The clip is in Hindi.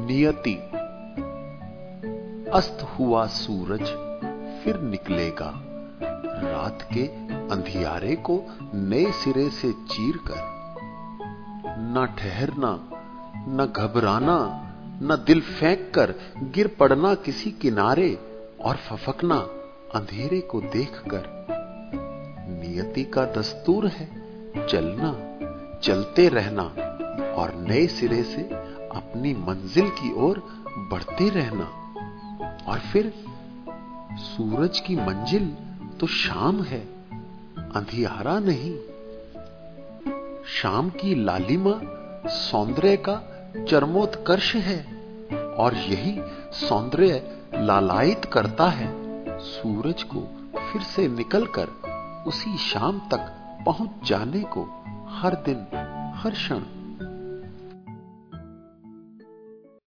नियति। अस्त हुआ सूरज फिर निकलेगा, रात के अंधियारे को नए सिरे से चीरकर। न ठहरना, न घबराना, न दिल फेंक कर गिर पड़ना किसी किनारे और फफकना अंधेरे को देखकर। नियति का दस्तूर है चलना, चलते रहना और नए सिरे से अपनी मंजिल की ओर बढ़ते रहना। और फिर सूरज की मंजिल तो शाम है, अंधियारा नहीं। शाम की लालिमा सौंदर्य का चरमोत्कर्ष है और यही सौंदर्य लालायित करता है सूरज को फिर से निकलकर उसी शाम तक पहुंच जाने को हर दिन हर क्षण।